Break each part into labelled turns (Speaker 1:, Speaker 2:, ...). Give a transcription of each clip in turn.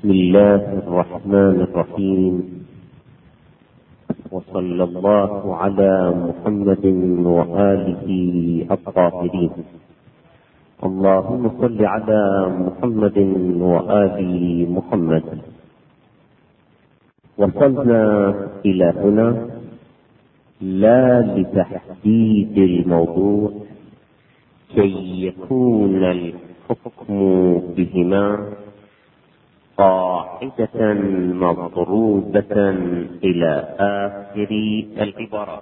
Speaker 1: بسم الله الرحمن الرحيم، وصلى الله على محمد وآله الطاهرين. اللهم صل على محمد وآل محمد. وصلنا إلى هنا لا لتحديد الموضوع كي يكون الحكم بهما قاعدة مضروبة إلى آخر العبارات.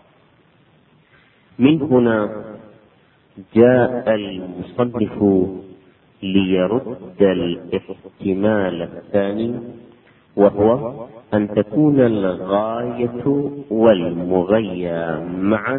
Speaker 1: من هنا جاء المصنف ليرد الاحتمال الثاني، وهو أن تكون الغاية والمغيى معا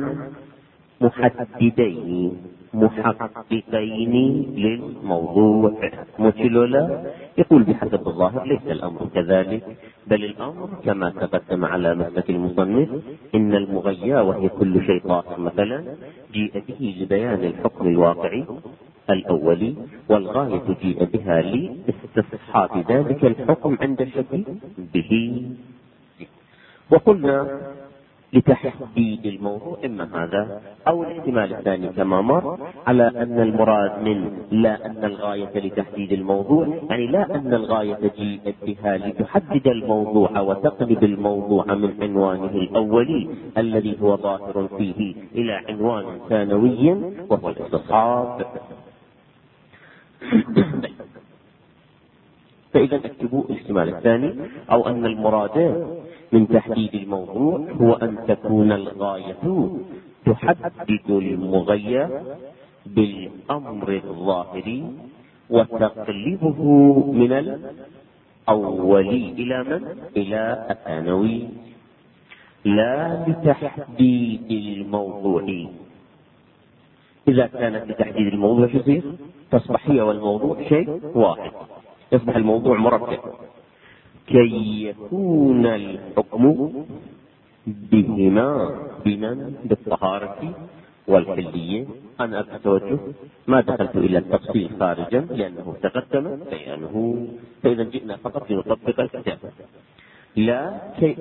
Speaker 1: محددين محققين للموضوع. مثلنا يقول بحسب الظاهر ليس الأمر كذلك، بل الأمر كما تقدم على مسلك المصنف إن المغيى وهي كل شيء طاهر مثلا جيء به لبيان الحكم الواقعي الأولي، والغاية جيء بها لاستصحاب ذلك الحكم عند الشك به. وقلنا لتحديد الموضوع إما هذا أو الاحتمال الثاني كما مر، على أن المراد من لا أن الغاية لتحديد الموضوع، يعني لا أن الغاية جيءت بها لتحدد الموضوع وتقلب الموضوع من عنوانه الأولي الذي هو ظاهر فيه إلى عنوان ثانوي وهو الاستصحاب. فإذا اكتبوا الاحتمال الثاني، أو أن المراد من تحديد الموضوع هو أن تكون الغاية تحدد المغيى بالأمر الظاهري وتقلبه من الأولي إلى من؟ إلى الثانوي، لا لتحديد الموضوع. إذا كانت لتحديد الموضوع شو يصير؟ تصبح هي والموضوع شيء واحد، يصبح الموضوع مركب. كي يكون الحكم بهما بمن؟ بالطهارة والحلية. أنا أتوجه ما دخلت إلى التفصيل خارجا لأنه تقدم بيانه، فإذا جئنا فقط لنطبق الكتاب. لا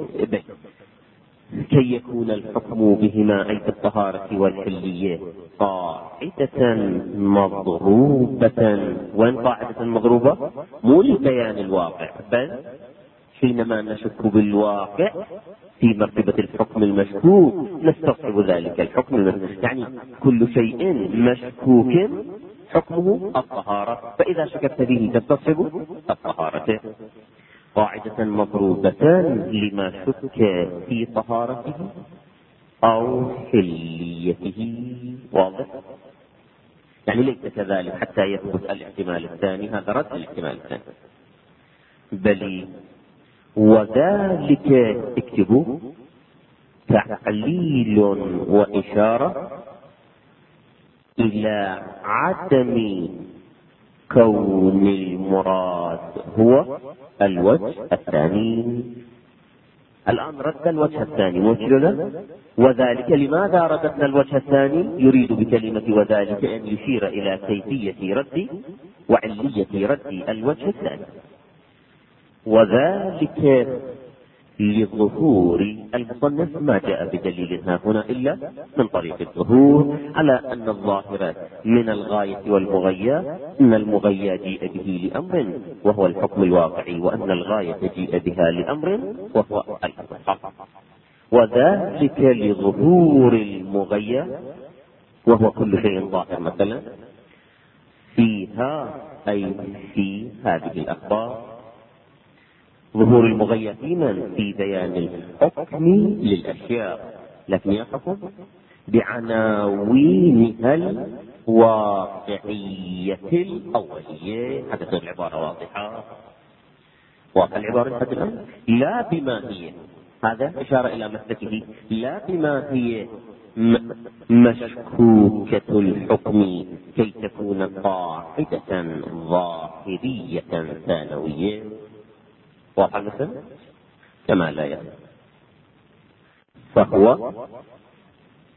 Speaker 1: كي يكون الحكم بهما أي بالطهارة والحلية قاعدة مضروبة. وين قاعدة مضروبة؟ مو لبيان الواقع، بل حينما نشك بالواقع في مرتبة الحكم المشكوك نستصحب ذلك الحكم المشكوك. يعني كل شيء مشكوك حكمه الطهارة، فإذا شككت به تستصحب الطهارة. قاعدة مضروبة لما شك في طهارته أو حليته. واضح؟ يعني ليس كذلك حتى يثبت الاحتمال الثاني، هذا رد الاحتمال الثاني. بل وذلك اكتبوا تعليل وإشارة إلى عدم كون المراد هو الوجه الثاني. الآن رد الوجه الثاني مثلنا وذلك. لماذا رددنا الوجه الثاني؟ يريد بكلمة وذلك أن يشير إلى كيفية رد وعلية رد الوجه الثاني. وذلك لظهور المصنف ما جاء بدليل هنا إلا من طريق الظهور على أن الظاهر من الغاية والمغيى أن المغيى جيء به لأمر وهو الحكم الواقعي، وأن الغاية جيء بها لأمر وهو الحق. وذلك لظهور المغيى وهو كل شيء ظاهر مثلا فيها أي في هذه الأخبار. ظهور المغيى في من؟ في بيان الحكم للأشياء، لكن يحكم بعناوينها الواقعية الأولية. هذا تصير العبارة واضحة. واضح العبارة لحد الآن؟ لا بما هي، هذا إشارة إلى مسلكه، لا بما هي مشكوكة الحكم كي تكون قاعدة ظاهرية ثانوية. واضح المثل؟ كما لا يفهم. فهو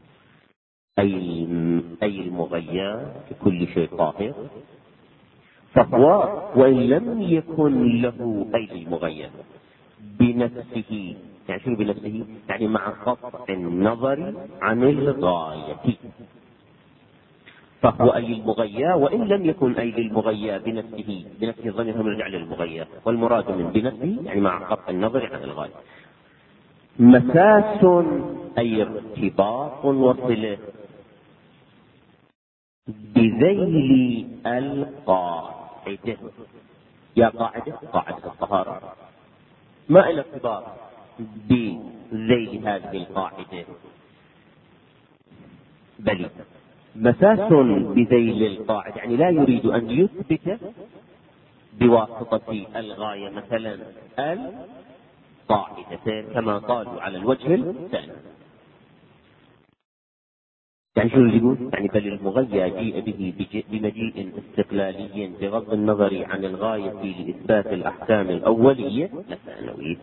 Speaker 1: أي المغيى في كل شيء طاهر، فهو وإن لم يكن له أي للمغير بنفسه، يعني شنو بنفسه؟ يعني مع قطع النظر عن الغاية، فهو أي المغيى وإن لم يكن أي للمغيى بنفسه. بنفسه الضمير هم يرجع للمغيى، والمراد من بنفسه يعني مع قطع النظر عن الغاية. مساس أي ارتباط وصله بذيل القاعدة. يا قاعدة، قاعدة الطهارة، ما إلى ارتباط بذيل هذه القاعدة، بل مساس بذيل القاعدة، يعني لا يريد أن يثبت بواسطة الغاية مثلا القاعدة كما قالوا على الوجه الثاني. يعني شو يقول؟ يعني بل المغيى جيء به بمجيء استقلالي بغض النظر عن الغاية لإثبات الأحكام الأولية الثانوية،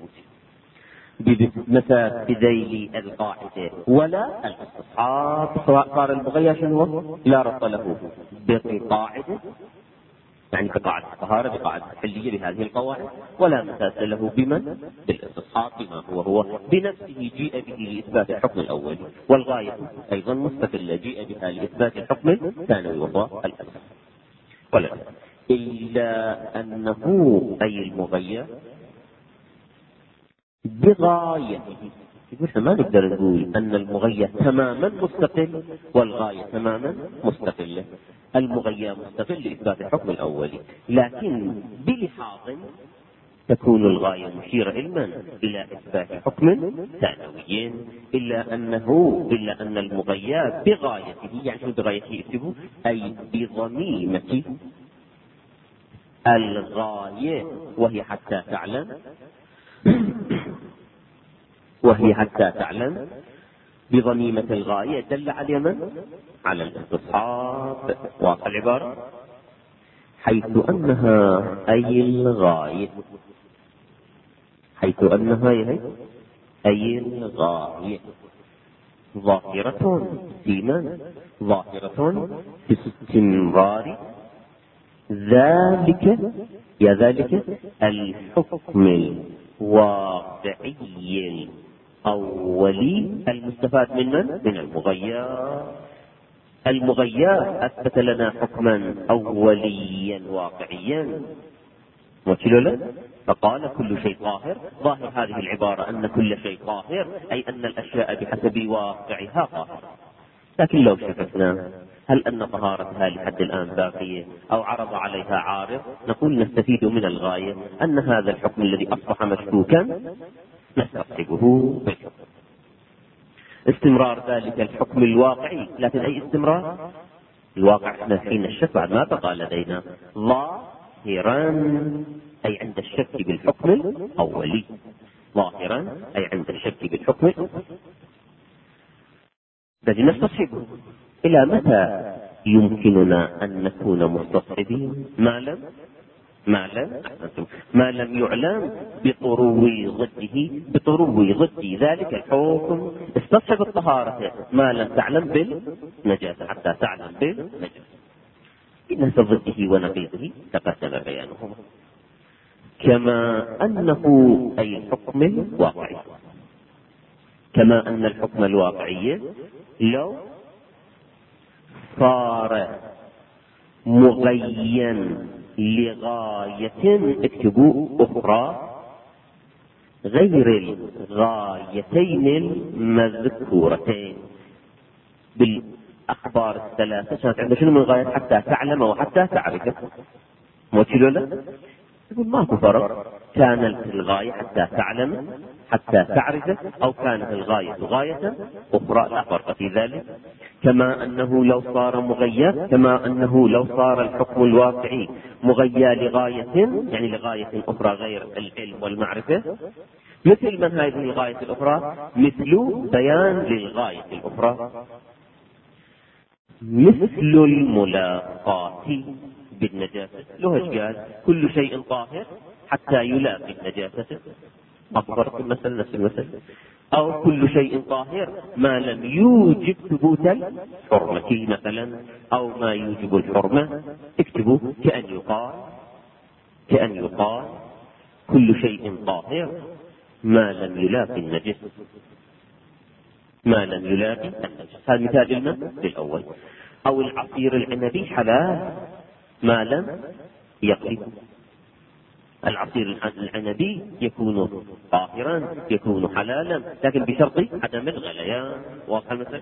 Speaker 1: بمساس بذيل القاعدة ولا الاستصحاب، سواء صار المغيى شنو هو؟ لا ربط له بقاعدة، يعني كقاعدة الطهارة بقاعدة الحلية بهذه القواعد، ولا مساس له بمن؟ بالاستصحاب بما هو بنفسه جيء به لإثبات الحكم الأول، والغاية أيضا مستقلة جيء بها لإثبات الحكم الثانوي وهو الأساس. ولا إلا أنه أي المغير بغايته. يقول احنا ما نقدر نقول أن المغير تماما مستقل والغاية تماما مستقلة. المغير مستقل لإثبات الحكم الأولي، لكن بلحاظ تكون الغاية مشيرة إلى إثبات حكم ثانوي. إلا أن المغير بغايته، يعني شو بغايته؟ اكتبوا أي بضميمة الغاية، وهي حتى تعلم بضميمة الغاية دل على من؟ على الاستصحاب. واضح العبارة؟ حيث أنها أي الغاية، حيث أنها أي الغاية ظاهرة في من؟ ظاهرة في استمرار ذلك الحكم الواقعي الأولي المستفاد من المغير. المغير أثبت لنا حكما أوليا واقعيا، وكلا فقال كل شيء طاهر. ظاهر هذه العبارة أن كل شيء طاهر، أي أن الأشياء بحسب واقعها طاهرة. لكن لو شككنا هل أن طهارتها لحد الآن باقية أو عرض عليها عارض، نقول نستفيد من الغاية أن هذا الحكم الذي أصبح مشكوكا نستصحبه بالحكم. استمرار ذلك الحكم الواقعي، لكن أي استمرار؟ الواقع احنا حين الشك بعد ما بقى لدينا ظاهرا، أي عند الشك بالحكم الأولي، ظاهرا أي عند الشك بالحكم الأولي. الذي نستصحبه إلى متى يمكننا أن نكون مستصحبين؟ ما لم يعلم بطرو ضد ذلك الحكم. استصحب الطهارة ما لم تعلم بالنجاسة حتى تعلم بالنجاسة. إن ضده ونقيضه تقدم بيانهما. كما أنه أي الحكم الواقعي، كما أن الحكم الواقعي لو صار مغيا لغاية، اكتبوا أخرى غير الغايتين المذكورتين بالأخبار الثلاثة. كانت عندنا شنو من غاية؟ حتى تعلم وحتى تعرف. موكلوا له يقول ماكو فرق، كانت الغاية حتى تعلم حتى تعرف، أو كانت الغاية غاية أخرى، لا فرق في ذلك. كما أنه لو صار مغيا، كما أنه لو صار الحكم الواقعي مغيا لغاية، يعني لغاية أخرى غير العلم والمعرفة. مثل من هذه الغاية الأخرى؟ مثل بيان للغاية الأخرى، مثل الملاقاة بالنجاسة. لهج قال كل شيء طاهر حتى يلاقي النجاسة. أكبر المثل نفس المثل. أو كل شيء طاهر ما لم يوجب ثبوت الحرمة مثلا، أو ما يوجب الحرمة. اكتبوا كأن يقال كل شيء طاهر ما لم يلاقي النجس، ما لم يلاقي النجس. هذا مثال لنا للأول. أو العصير العنبي حلال ما لم يغلي. العصير العنبي يكون طاهرا، يكون حلالا، لكن بشرط عدم الغليان. واضح المثل؟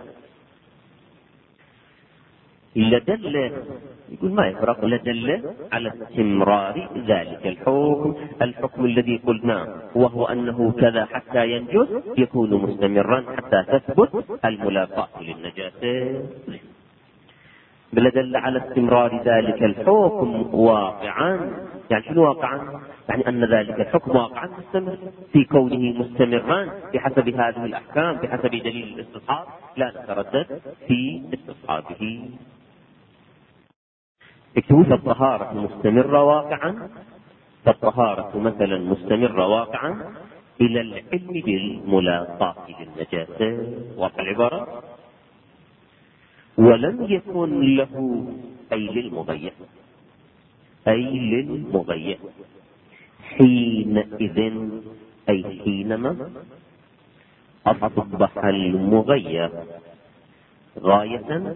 Speaker 1: لدل، يقول ما يفرق، لدل على استمرار ذلك الحكم الذي قلناه، وهو أنه كذا حتى ينجس، يكون مستمرا حتى تثبت الملاقاة للنجاسة. لدل على استمرار ذلك الحكم واقعا. يعني شنو واقعا؟ يعني أن ذلك الحكم واقعا مستمر في كونه مستمرا بحسب هذه الأحكام، بحسب دليل الاستصحاب، لا نتردد في استصحابه. اكتبوا فالطهارة مستمرة واقعا، فالطهارة مثلا مستمرة واقعا إلى العلم بالملاقاة للنجاسة. واضح العبارة؟ ولم يكن له أي للمضيع، حينئذ أي حينما أصبح المغير غاية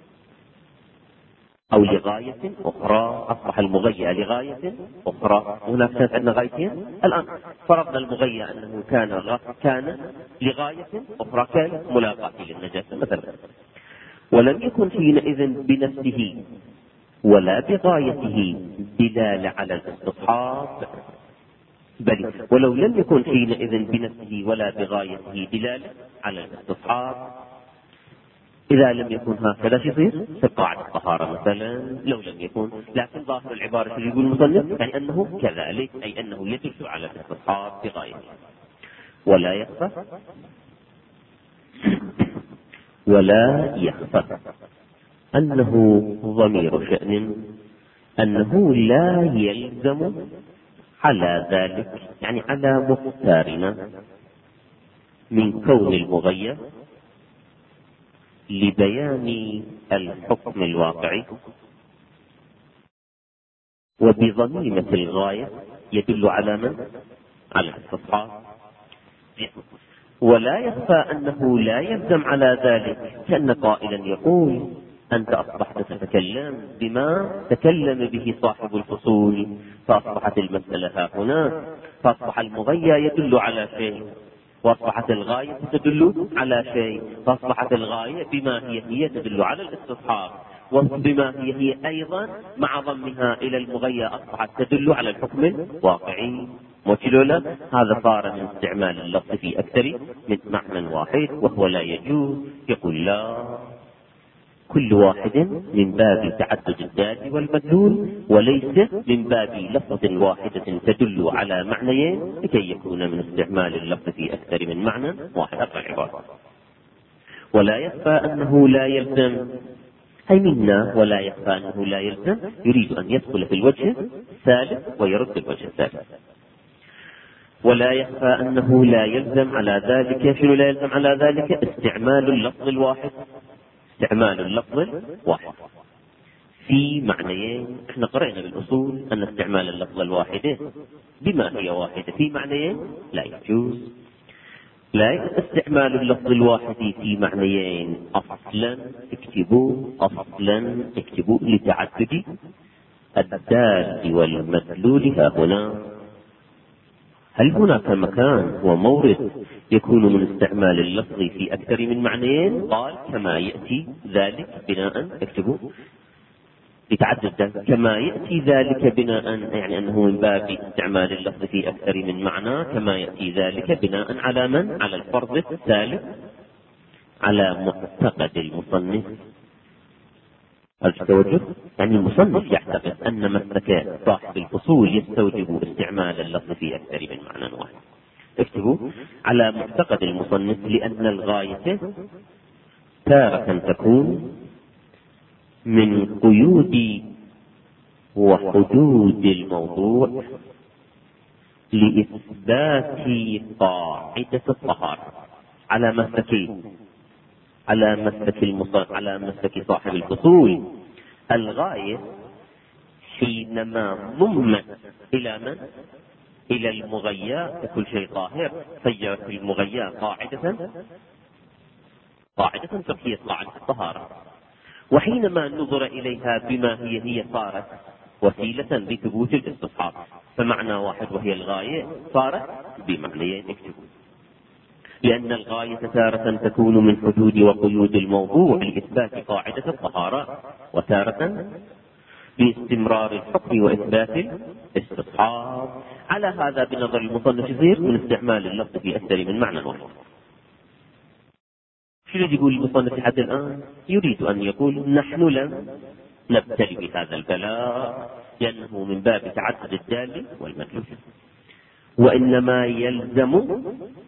Speaker 1: أو لغاية أخرى. أصبح المغير لغاية أخرى. هناك كانت عندنا غايتين. الآن فرضنا المغير أنه كان لغاية أخرى كالملاقاة للنجاسة مثلا. ولم يكن حينئذ بنفسه ولا بغايته دلالة على الاستصحاب، بل ولو لم يكن حينئذ بنفسه ولا بغايته دلالة على الاستصحاب، إذا لم يكن هكذا شو يصير؟ تبقى على الطهارة مثلا لو لم يكن. لكن ظاهر العبارة اللي يقول المصنف يعني أنه كذلك، أي أنه يدل على الاستصحاب بغايته. ولا يخفى أنه ضمير شأن، أنه لا يلزم على ذلك، يعني على مختارنا من كون المغير لبيان الحكم الواقعي وبضميمة الغاية يدل على من؟ على الاستصحاب. ولا يخفى أنه لا يلزم على ذلك، كأن قائلا يقول أنت أصبحت تتكلم بما تكلم به صاحب الفصول، فأصبحت المسألة ها هنا، فأصبح المغير يدل على شيء، وأصبحت الغاية تدل على شيء، فأصبحت الغاية بما هي تدل على الاستصحاب، وبما هي أيضا مع ضمها إلى المغير أصبحت تدل على الحكم الواقعي. وكلولا هذا صار من استعمال اللفظ في أكثر من معنى واحد، وهو لا يجوز. يقول لا، كل واحد من باب تعدد الدال والمدلول، وليس من باب لفظ واحدة تدل على معنيين لكي يكون من استعمال اللفظ في أكثر من معنى واحد. أقرأ العبارة. ولا يخفى أنه لا يلزم، أي منا ولا يخفى أنه لا يلزم، يريد أن يدخل في الوجه الثالث ويرد الوجه الثالث. ولا يخفى أنه لا يلزم على ذلك، شنو لا يلزم على ذلك؟ استعمال اللفظ الواحد، استعمال اللفظ الواحد في معنيين. احنا قرأنا بالأصول أن استعمال اللفظ الواحدة بما هي واحدة في معنيين لا يجوز. لا استعمال اللفظ الواحد في معنيين أصلا اكتبوا لتعدد الدال والمدلول ها هنا. هل هناك مكان ومورد يكون من استعمال اللفظ في أكثر من معنيين؟ قال كما يأتي ذلك بناء، اكتبوا لتعدد كما يأتي ذلك بناء، يعني أنه من باب استعمال اللفظ في أكثر من معنى، كما يأتي ذلك بناء على من؟ على الفرض الثالث، على معتقد المصنف. التوجه يعني المصنف يعتقد أن مسلك صاحب الفصول يستوجب استعمال اللفظ في أكثر من معنى واحد. اكتبوا على معتقد المصنف، لأن الغاية تارة تكون من قيود وحدود الموضوع لإثبات قاعدة الطهارة. على مسلك صاحب الفصول. الغاية حينما ضمت إلى من؟ إلى المغياء وكل شيء طاهر، صيرت المغياء قاعدة فقهية، قاعدة الطهارة. وحينما نظر إليها بما هي صارت وسيلة لثبوت الاستصحاب، فمعنى واحد وهي الغاية صارت بمعنيين اكتبوا. لأن الغاية تارة تكون من حدود وقيود الموضوع لإثبات قاعدة الطهارة، وتارة لاستمرار الحكم وإثبات الاستصحاب. على هذا بنظر المصنف يصير من استعمال اللفظ في أكثر من معنى واحد. شو يريد يقول المصنف لحد الآن؟ يريد أن يقول نحن لم نبتلي بهذا البلاء لأنه من باب تعدد الدال والمدلول، وإنما يلزم،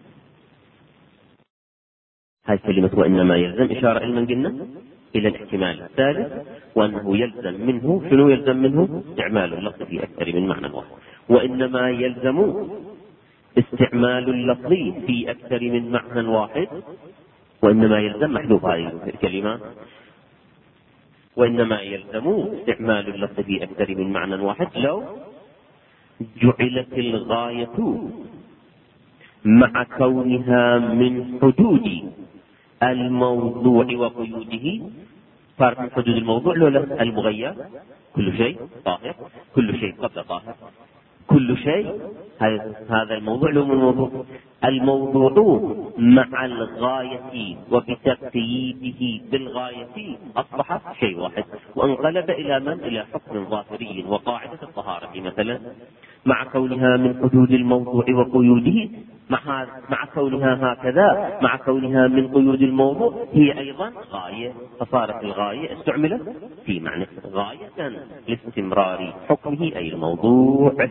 Speaker 1: هاي كلمة وإنما يلزم إشارة إلى من قلنا إلى الاحتمال الثالث، وأنه يلزم منه، شنو يلزم منه؟ استعمال اللفظ في أكثر من معنى واحد. وإنما يلزم استعمال اللفظ في أكثر من معنى واحد. وإنما يلزم محذوف هذه الكلمة، وإنما يلزم استعمال اللفظ في أكثر من معنى واحد لو جعلت الغاية مع كونها من حدود الموضوع وقيوده. صارت من حدود الموضوع لولا المغير، كل شيء طاهر، كل شيء قبل طاهر، كل شيء. هذا الموضوع له من الموضوع مع الغاية وبتقييده بالغاية أصبح شيء واحد، وانقلب إلى من؟ إلى حكم ظاهري وقاعدة الطهارة مثلا، مع كونها من حدود الموضوع وقيوده، مع كونها هكذا، مع كونها من قيود الموضوع هي أيضا غاية، فصارت الغاية استعملت في معنى غاية لاستمرار حكمه أي الموضوع.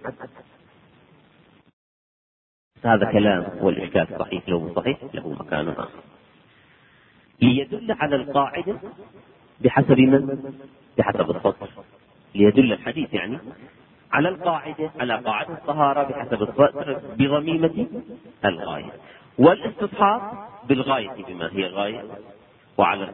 Speaker 1: هذا كلام والإشكال صحيح لو صحيح له مكان آخر، ليدل على القاعدة بحسب من؟ بحسب السطر، ليدل الحديث يعني على القاعدة، على قاعدة الطهارة بحسب السطر بضميمة الغاية، والاستصحاب بالغاية بما هي غاية، وعلى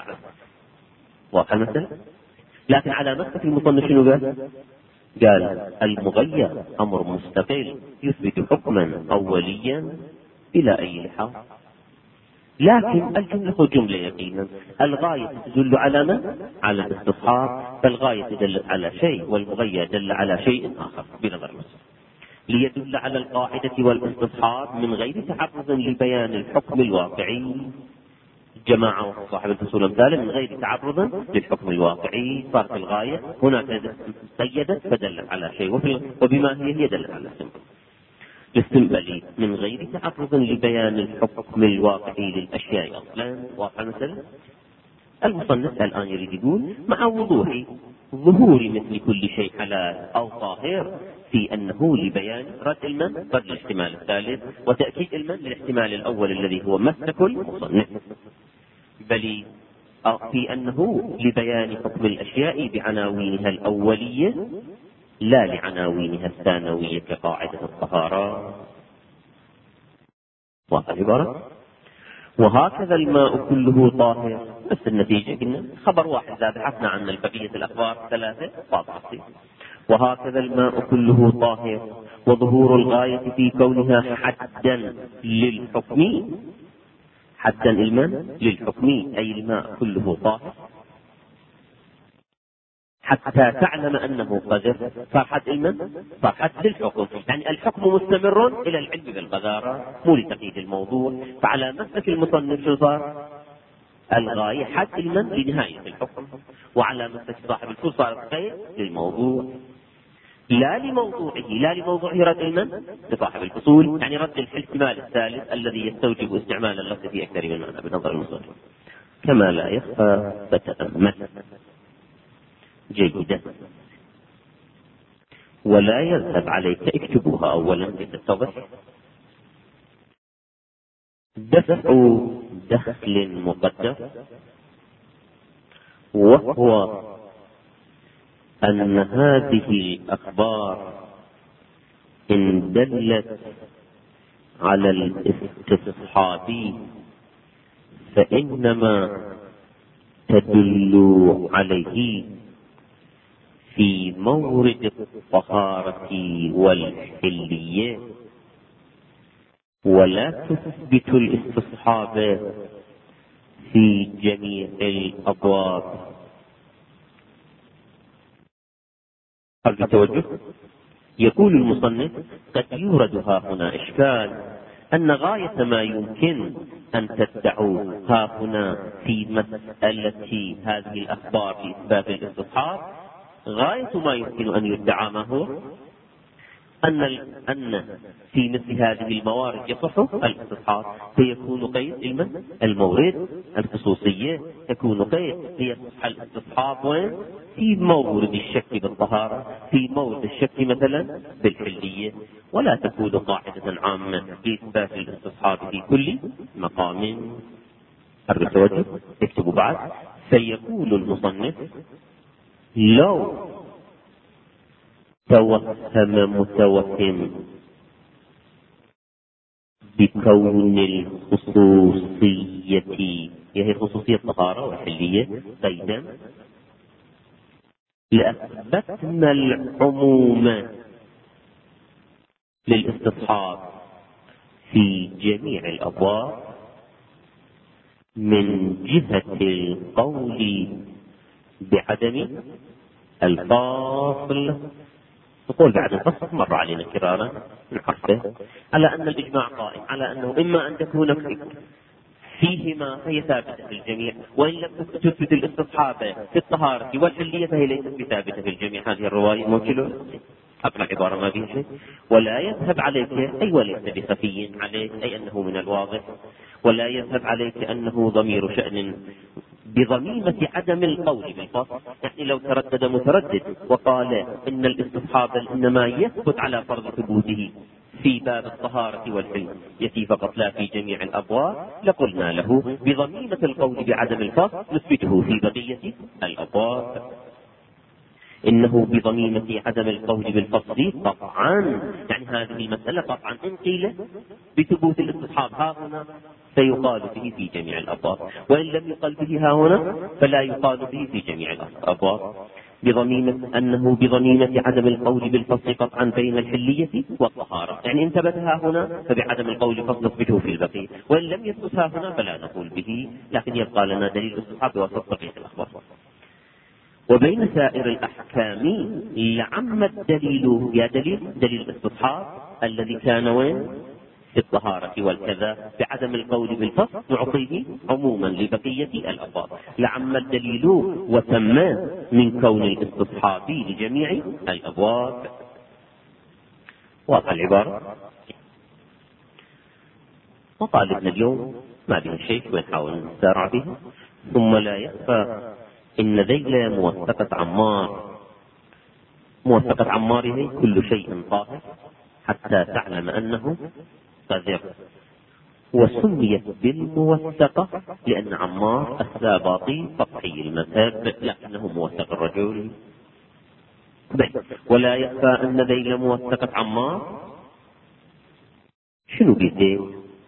Speaker 1: مثلا. لكن على مسلك المصنف شنو قال المغير أمر مستقل يثبت حكما أوليا بلا أي لحاظ. لكن الجملة جملة يقينا، الغاية تدل على من؟ على الاستصحاب، فالغاية دلت على شيء والمغير دل على شيء آخر بنظر المسلم، ليدل على القاعدة والاستصحاب من غير تعرض لبيان الحكم الواقعي. جماعة صاحب الفصول أمثاله من غير تعرض للحكم الواقعي، صارت الغاية هناك قيدت فدلت على شيء، وبما هي دلت على الاستنبالي من غير تعرض لبيان الحكم الواقعي للأشياء أصلا. واقع مثلا المصنف الآن يريد يقول مع وضوح ظهور مثل كل شيء حلال أو طاهر في أنه لبيان رد الاحتمال الثالث، وتأكيد للاحتمال الأول الذي هو مسلك المصنف، بل في أنه لبيان حكم الأشياء بعناوينها الأولية لا لعناوينها الثانوية كقاعدة الطهارة. واضح العبارة؟ وهكذا الماء كله طاهر، بس النتيجة قلنا خبر واحد، لا بحثنا عن بقية الأخبار ثلاثة واضحة. وهكذا الماء كله طاهر، وظهور الغاية في كونها حدا للحكم، حدا للحكم أي الماء كله طاهر، حتى تعلم أنه قذر، صار حد للحكم، يعني الحكم مستمر إلى العلم بالقذارة مو لتقييد الموضوع. فعلى مسلك المصنف شو صار؟ الغاية حد لنهاية الحكم، وعلى مسلك صاحب الفصول صار غير للموضوع، لا لموضوعه رد لصاحب الفصول، يعني رد الاحتمال الثالث الذي يستوجب استعمال اللفظ في أكثر من معنى بنظر المصنف، كما لا يخفى فتأمل جيدا ولا يذهب عليك. اكتبوها أولا لتتضح. دفع دخل مقدر، وهو أن هذه الأخبار إن دلت على الاستصحاب فإنما تدل عليه في مورد الطهارة والحلية، ولا تثبت الاستصحاب في جميع الأبواب. هل بتوجه؟ يقول المصنف: قد يورد ها هنا إشكال أن غاية ما يمكن أن تدعوا ها هنا في مسألة هذه الأخبار في إثبات الاستصحاب، غاية ما يمكن أن يدعى ما هو أن في مثل هذه الموارد يصح الاستصحاب، فيكون قيد المورد الخصوصية، يكون قيد ليصح الاستصحاب وين؟ في مورد الشك بالطهارة، في مورد الشك مثلا بالحلية، ولا تكون قاعدة عامة لإثبات الاستصحاب في كل مقام. الرسول اكتبوا بعد: فيقول المصنف: لو توهم متوهم بكون الخصوصية، هي خصوصية الطهارة والحلية قيدا، لأثبتنا العموم للاستصحاب في جميع الأبواب من جهة القول بعدم الفاصل. نقول بعد الفصل مر علينا كرارا نعرفه على أن الإجماع قائم على أنه إما أن تكون فيهما فهي ثابتة في الجميع، وإن لم تثبت الاستصحاب في الطهارة والحلية فهي ليست بثابتة في الجميع. هذه الرواية موجودة أقرأ عبارة ما فيها شيء: ولا يذهب عليك، أي وليس بخفي عليك، أي أنه من الواضح، ولا يذهب عليك أنه ضمير شأن بضميمة عدم القول بالفصل. يعني لو تردد متردد وقال إن الاستصحاب إنما يثبت على فرض ثبوته في باب الطهارة والحلية فقط لا في جميع الأبواب، لقلنا له بضميمة القول بعدم الفصل نثبته في بقية الأبواب. إنه بضميمة عدم القول بالفصل قطعا، يعني هذه المسألة قطعا إن قيل بثبوت الاستصحاب ها هنا فيقال به في جميع الأبواب، وإن لم يقال به ها هنا فلا يقال به في جميع الأبواب. أنه بضميمة عدم القول بالفصل قطعا بين الحلية والطهارة، يعني إن ثبت ها هنا فبعدم القول بالفصل نثبته في البقية، وإن لم يثبت ها هنا فلا نقول به، لكن يبقى لنا دليل الاستصحاب وسط بقية الأخبار. وبين سائر الأحكام لعم الدليل، يا دليل الاستصحاب الذي كان وين؟ في الطهارة والكذا بعدم القول بالفصل نعطيه عموما لبقية الأبواب. لعم الدليل وتم من كون الاستصحاب لجميع الأبواب. واضح العبارة؟ مطالبنا اليوم ما بها شيء ونحاول نسارع بها. ثم لا يخفى إن ذيل موثقة عمار، موثقة عمار هي كل شيء طاهر حتى تعلم أنه قذر، وسميت بالموثقة لأن عمار الساباطي سطحي المذهب لكنه موثق الرجل. ولا يخفى أن ذيل موثقة عمار شنو بيديه؟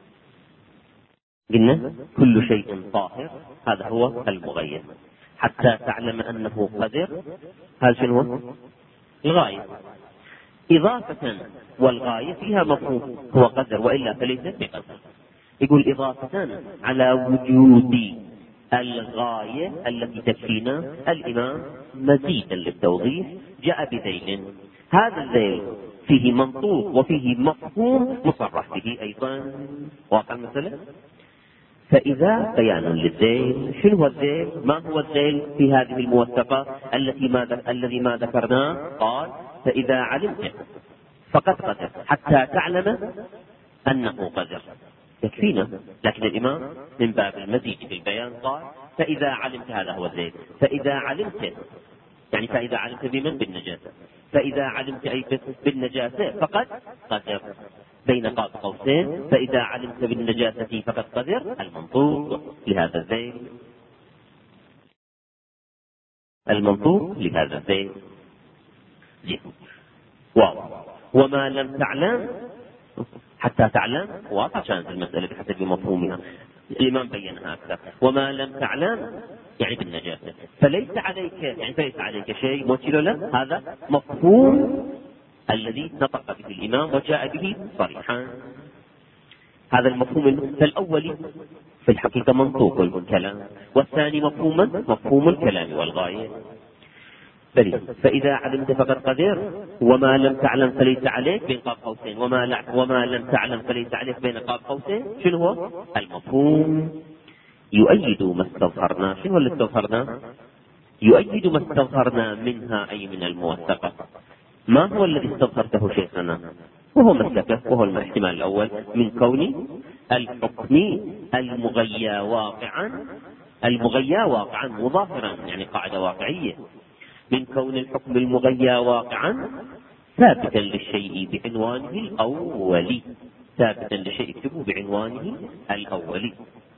Speaker 1: قلنا كل شيء طاهر، هذا هو المغير، حتى تعلم أنه قذر، هذا شنو هو؟ الغاية إضافة، والغاية فيها مفهوم هو قدر وإلا فليس بقدر. يقول إضافة على وجود الغاية التي تكفينا الإمام مزيدا للتوضيح جاء بذيل، هذا الذيل فيه منطوق وفيه مفهوم مصرح به أيضا. واقع المسألة؟ فإذا بيان للذيل، شنو هو الذيل؟ ما هو الذيل في هذه الموثقة الذي ما ذكرناه؟ قال: فإذا علمت فقد قدر حتى تعلم أنه قدر، يكفينا. لكن الإمام من باب المزيد في البيان قال: فإذا علمت، هذا هو الذيل. فإذا علمت يعني فإذا علمت بمن؟ بالنجاسة. فإذا علمت أي بالنجاسة فقد قدر، بين قاب قوسين فإذا علمت بالنجاسة فقد قدر، المنطوق لهذا الذيل، المنطوق لهذا الذيل. وما لم تعلم حتى تعلم، واضح كانت المسألة بحسب مفهومها. الإمام بينها أكثر. وما لم تعلم يعني بالنجاسة، فليس عليك شيء موتيلو له. هذا مفهوم الذي نطق به الإمام وجاء به صريحا. هذا المفهوم فالأول في الحقيقة منطوق الكلام، والثاني مفهوم الكلام والغاية. فإذا علمت فقد قدر، وما لم تعلم فليس عليك بين قاب قوسين، وما لم تعلم فليس عليك بين قاب قوسين. شنو هو المفهوم؟ يؤيد ما استظهرنا. شنو هو اللي استظهرنا؟ يؤيد ما استظهرنا منها أي من الموثقة. ما هو الذي استظهرته شيخنا؟ وهو مسلكه، وهو الاحتمال الأول من كون الحكم المغيا واقعا مظاهرا، يعني قاعدة واقعية، من كون الحكم المغيا واقعا ثابتا للشيء بعنوانه الأولي. ثابتا للشيء اكتبه بعنوانه الأولي،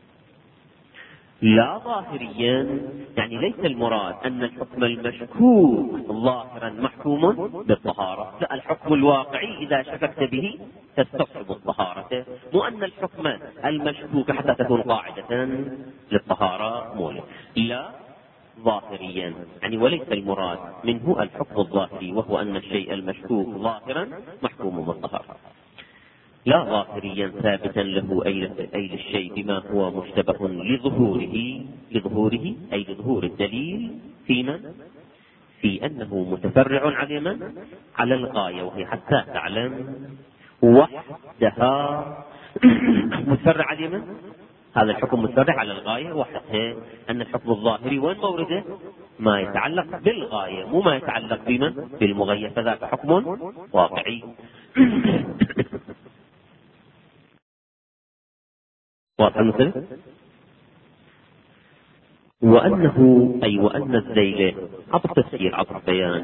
Speaker 1: لا ظاهريا. يعني ليس المراد أن الحكم المشكوك ظاهرا محكوم بالطهارة، لا، الحكم الواقعي إذا شككت به تستصحب الطهارة، مو أن الحكم المشكوك حتى تكون قاعدة للطهارة مولد، لا ظاهريا. يعني وليس المراد منه الحكم الظاهري، وهو أن الشيء المشكوك ظاهرا محكوم بالطهارة، لا ظاهريا ثابتا له أي للشيء بما هو مشتبه لظهوره أي لظهور الدليل في أنه متفرع على الغاية، وهي حتى تعلم وحدها. متفرع على هذا الحكم متفرع على الغاية وحدها. أن الحكم الظاهري وين مورده؟ ما يتعلق بالغاية، مو ما يتعلق بالمغير، فذاك حكم واقعي. واضح المثل؟ وأن الذيل عطف تفسير عطف بيان،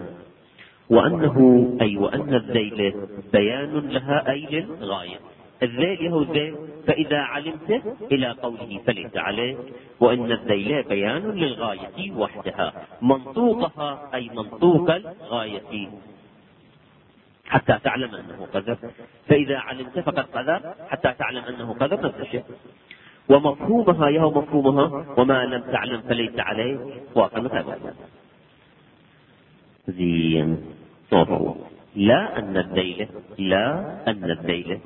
Speaker 1: وأن الذيل بيان لها أي للغاية. الذيل هو الذيل، فإذا علمت إلى قوله فليس عليه، وأن الذيل بيان للغاية وحدها، منطوقها أي منطوق الغاية حتى تعلم أنه قذر. فإذا علمت فقد قذر حتى تعلم أنه قذر، نفس الشيء. ومفهومها يهو مفهومها وما لم تعلم فليس عليه، واقع مثلا زين. لا أن الذيل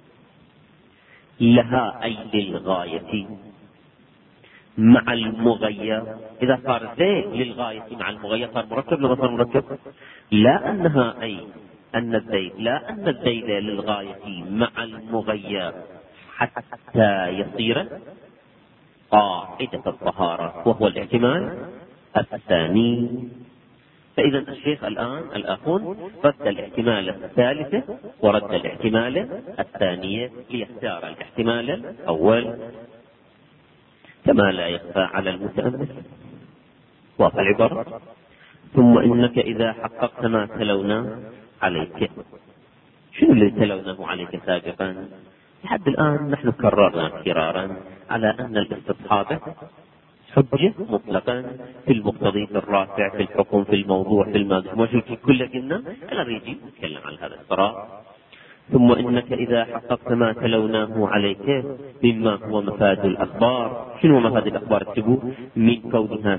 Speaker 1: لها أي للغاية مع المغير. إذا صار ذيل للغاية مع المغير صار مركب لما صار مركب. لا أن الذيل للغاية مع المغير حتى يصير قاعدة الطهارة، وهو الاحتمال الثاني. فإذا الشيخ الآخون رد الاحتمال الثالث ورد الاحتمال الثانية ليختار الاحتمال الأول، كما لا يخفى على المتأمل. واضح العبارة؟ ثم إنك إذا حققت ما تلونا عليك. شنو اللي تلوناه عليك سابقا؟ لحد الآن نحن كررنا كرارا على أن الاستصحاب حجة مطلقا في المقتضي، في الرافع، في الحكم، في الموضوع، في الماضي، كل قلنا أنا ريجي نتكلم عن هذا الصراع. ثم إنك إذا حققت ما تلوناه عليك مما هو مفاد الأخبار. شنو مفاد الأخبار؟ اكتبوا من كونها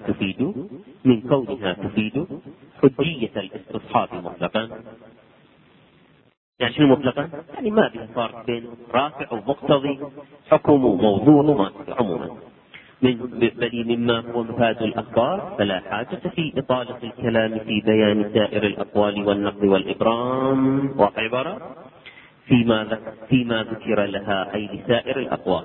Speaker 1: تفيد حجية الاستصحاب مطلقا. يعني شنو مطلقا؟ يعني ما في فرق بين رافع ومقتضي، حكم وموضوع وما عموما. مما هو مفاد الأخبار فلا حاجة في إطالة الكلام في بيان سائر الأقوال والنقد والإبرام. واقع عبارة فيما ذكر لها أي لسائر الأقوال،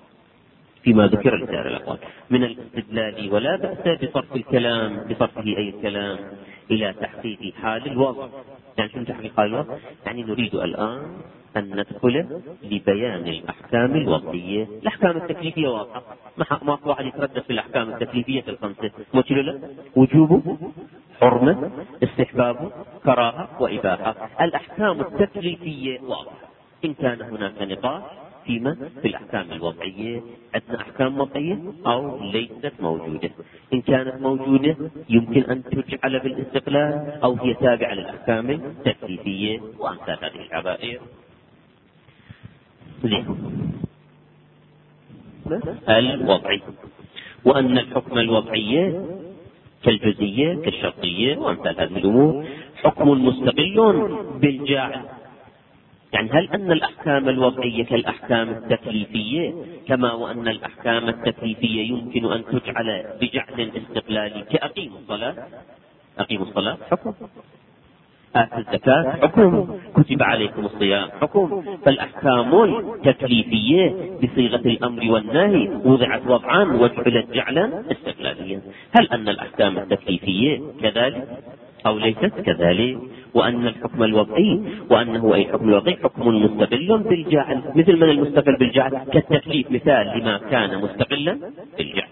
Speaker 1: من الاستدلال، ولا بأس بصرفه أي الكلام إلى تحقيق حال الوضع. يعني شنو تحقيق حال الوضع؟ يعني نريد الآن أن ندخل لبيان الأحكام الوضعية. الأحكام التكليفية واضحة، ما في واحد يتردد في الأحكام التكليفية الخمسة. وجوب، حرمة، استحباب، كراهة، وإباحة. الأحكام التكليفية واضحة. إن كان هناك نقاش في الأحكام الوضعية، عندنا أحكام وضعية أو ليست موجودة. إن كانت موجودة يمكن أن تجعل بالاستقلال، أو هي تابعة للأحكام التكليفية وأمثال هذه العبائر. الوضعي، وأن الحكم الوضعي كالجزئية كالشرطية وأمثال هذه الأمور حكم مستقل بالجاعل. يعني هل أن الأحكام الوضعية كالأحكام التكليفية، كما وأن الأحكام التكليفية يمكن أن تجعل بجعل استقلالي كأقيموا الصلاة، أقيموا الصلاة حكم، آتوا الزكاة حكم، كتب عليكم الصيام حكم، فالأحكام التكليفية بصيغة الأمر والنهي وضعت وضعا وجعلت جعلا استقلاليا. هل أن الأحكام التكليفية كذلك أو ليست كذلك؟ وأن الحكم الوضعي وأنه أي حكم الوضعي حكم مستقل بالجعل، مثل من المستقل بالجعل كالتكليف، مثال لما كان مستقلا بالجعل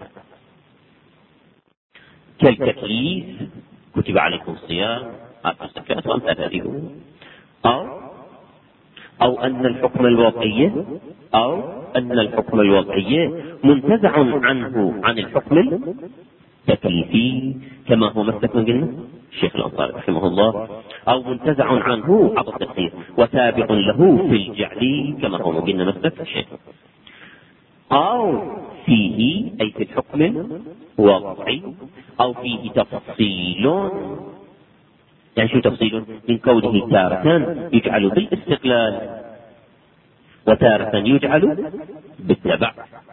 Speaker 1: كالتكليف كتب عليكم الصيام آتوا الزكاة وأمثال هذه، أو أن الحكم الوضعي منتزع عنه عن الحكم التكليفي، كما هو مسلك من قلنا الشيخ الأنصاري رحمه الله، أو منتزع عنه عبر التفسير وتابع له في الجعل، كما هو قلنا مسلك الشيخ، أو فيه أي في الحكم الوضعي، أو فيه تفصيل. يعني شو تفصيل؟ من كونه تارة يجعل بالاستقلال وتارة يجعل بالتبع.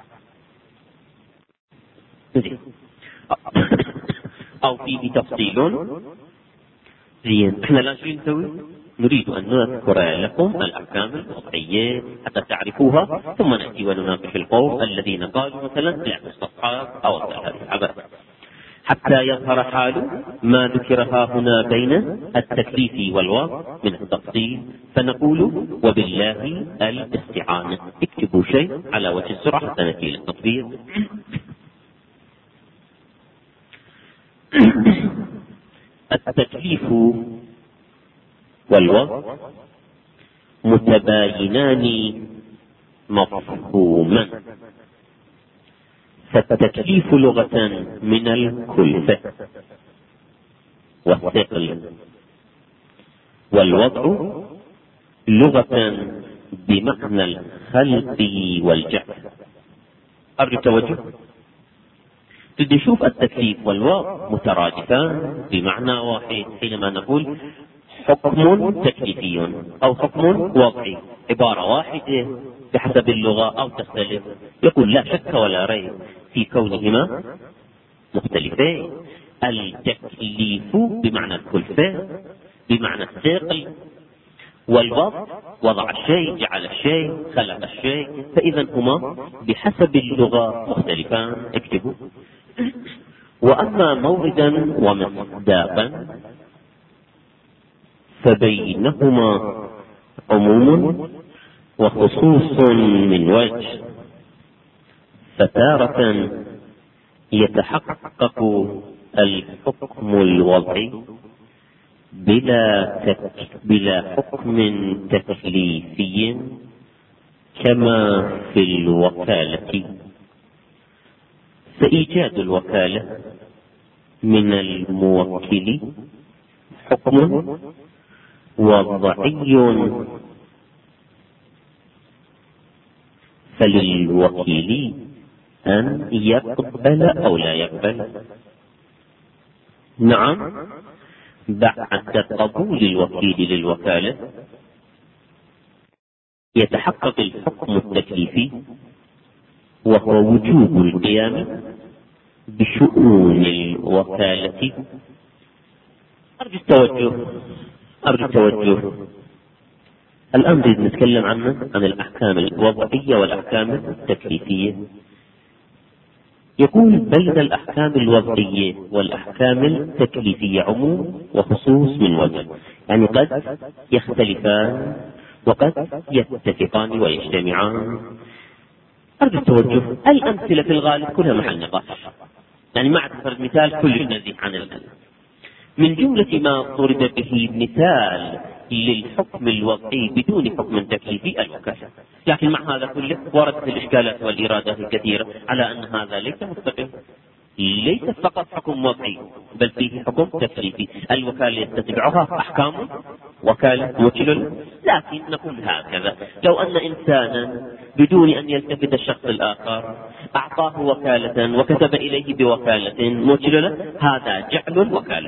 Speaker 1: أو فيه تفصيل. زين، احنا الآن شو نسوي؟ نريد أن نذكر لكم الأحكام الوضعية حتى تعرفوها، ثم نأتي ونناقش القوم الذين قالوا مثلا لا مستصحاب أو هذه حتى يظهر حال ما ذكر هنا بين التكليف والوضع من التفصيل، فنقول وبالله الاستعانة. اكتبوا شيء على وجه السرعة حتى نأتي للتطبيق. التكليف والوضع متباينان مفهوما، فالتكليف لغة من الكلفة والثقل، والوضع لغة بمعنى الخلق والجعل. أرجو التوجه. بدي نشوف التكليف والوضع مترادفان بمعنى واحد حينما نقول حكم تكليفي أو حكم وضعي، عبارة واحدة بحسب اللغة أو تختلف. يقول لا شك ولا ريب في كونهما مختلفين. التكليف بمعنى الكلفة بمعنى الثقل، والوضع وضع الشيء، جعل الشيء، خلق الشيء، فإذا هما بحسب اللغة مختلفان. اكتبوا. وأما موردا ومصداقا فبينهما عموم وخصوص من وجه، فتارة يتحقق الحكم الوضعي بلا حكم تكليفي كما في الوكالة، فإيجاد الوكالة من الموكل حكم وضعي، فللوكيل أن يقبل أو لا يقبل. نعم، بعد قبول الوكيل للوكالة يتحقق الحكم التكليفي، وهو وجوب القيام بشؤون الوكالة. أرجو التوجه. الآن نريد نتكلم عن الأحكام الوضعية والأحكام التكليفية. يقول بين الأحكام الوضعية والأحكام التكليفية عموم وخصوص من وجه، يعني قد يختلفان وقد يتفقان ويجتمعان. أرجو التوجه. الأمثلة في الغالب كلها محل نقاش، يعني ما أعتبر مثال كل نزيه عن الآن. من جملة ما ضرب به مثال للحكم الوضعي بدون حكم تكليفي الوكالة، لكن مع هذا كله وردت الإشكالات والإرادات الكثيرة على أن هذا ليس مستقل، ليس فقط حكم وضعي بل فيه حكم تكليفي. الوكالة يتبعها أحكام وكالة موكل. لكن نقول هكذا: لو أن إنسانا بدون أن يلتفت الشخص الآخر أعطاه وكالة وكتب إليه بوكالة موكل، هذا جعل وكالة.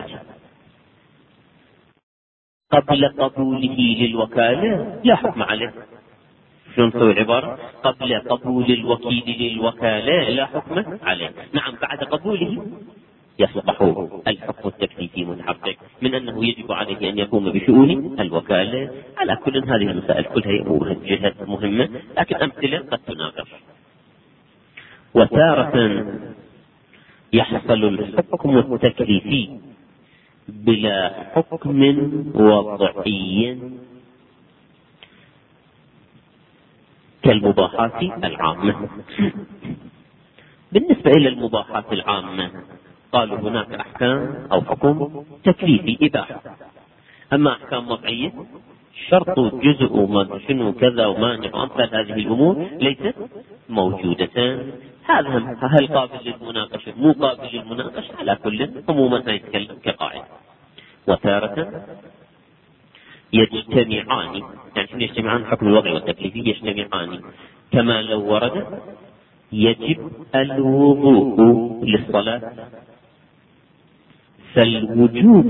Speaker 1: قبل قبوله للوكالة لا حكم عليه. شلون نسوي العبارة؟ قبل قبول الوكيل للوكالة لا حكم عليه. نعم، بعد قبوله يصبح الحكم التكليفي متحقق من أنه يجب عليه أن يقوم بشؤون الوكالة. على كل هذه المسائل كلها جهات مهمة، لكن أمثلة قد تناقش. وتارة يحصل الحكم التكليفي بلا حكم وضعي كالمباحات العامة. بالنسبة إلى المباحات العامة قالوا هناك أحكام أو حكم تكليفي إباحة. أما أحكام وضعية شرط جزء شنو كذا ومانع وأمثال هذه الأمور ليست موجودة. هذا هل قابل للمناقشة مو قابل للمناقشة؟ على كل عموما يتكلم كقاعدة. وتارة يجتمعان، يعني شنو يجتمعان؟ حكم الوضعي والتكليفي يجتمعان كما لو ورد يجب الوضوء للصلاة، فالوجوب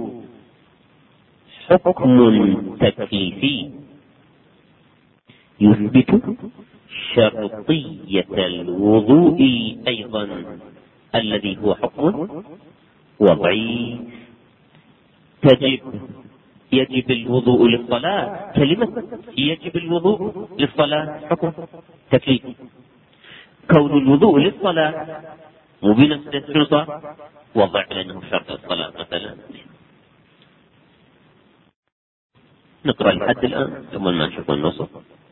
Speaker 1: حكم تكليفي يثبت شرطية الوضوء أيضا الذي هو حكم وضعي. يجب الوضوء للصلاة، كلمة يجب الوضوء للصلاة حكم تكليفي. كون الوضوء للصلاة مو بنفسه شنو صار؟ وضع، لأنه شرط الصلاة مثلا. نقرأ لحد الآن ثم ما نشوف النص.